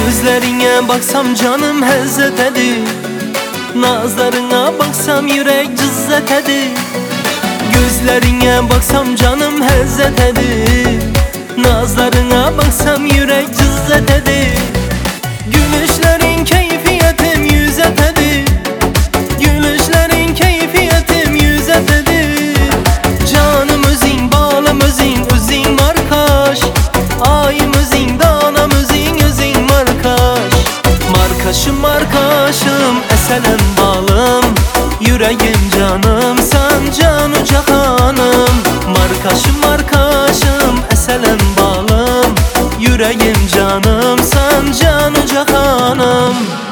Gözlerine baksam canım hezzet edir, nazlarına baksam yürek cızzet edir. Gözlerine baksam canım hezzet edir, nazlarına baksam yürek cızzet edir. Gülüşlerin keyfiyetim yüzet edir, gülüşlerin keyfiyetim yüzet edir. Canım özün, balım özün, özün markaş, ayım özün, danam özün, özün markaş. Markaşım markaşım, eselem balım, yüreğim canım, sen canı cahanım. Markaşım markaşım, eselem balım, yüreğim canım, sen canı cahanım.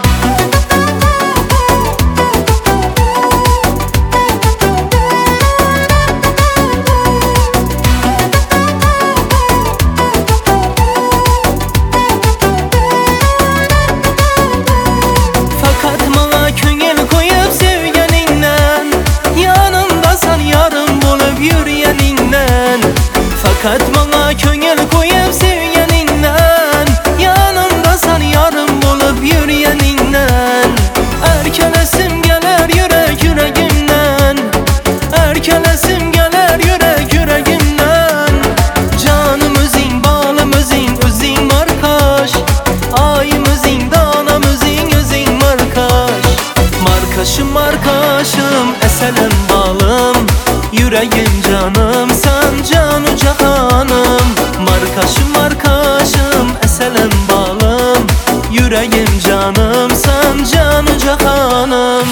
Fakat bana köngel koyup sevgeninden, yanımdasan yarım bulup yürüyeninden. Erkelesim gelir yürek yüreğimden, erkelesim gelir yürek yüreğimden. Canım özün, balım özün, özün markaş, ayım özün, danam özün, özün markaş. Markaşım markaşım, eselem balım, yüreğim canım, sen canı cahanım. Markaşım markaşım, eselem balım, yüreğim canım, sen canı cahanım.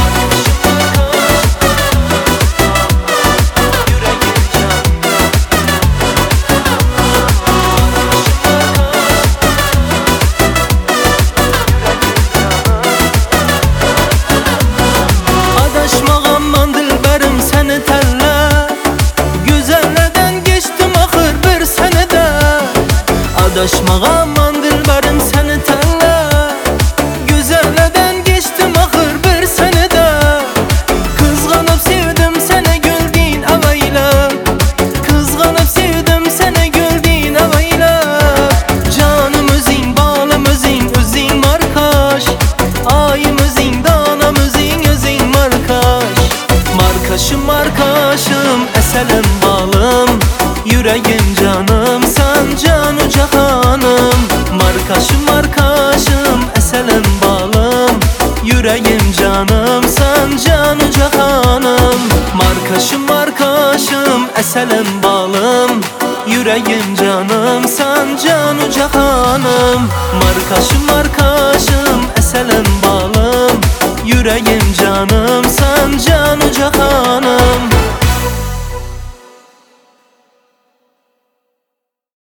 Adaşmağa aman dilberim seni telle, güzelleden geçtim ahır bir senede. Kızganıp sevdim seni güldüğün aveyle, kızganıp sevdim seni güldüğün aveyle. Canım özün, balım özün, özün markaş, ayım özün, danam özün, özün markaş. Markaşım markaşım, eselem balım, yüreğim canım, sen canı cahanım. Markaşım markaşım, eselem balım, yüreğim canım, sen canı cahanım. Markaşım markaşım, eselem balım, yüreğim canım, sen canı cahanım. Markaşım markaşım, eselem balım, yüreğim canım,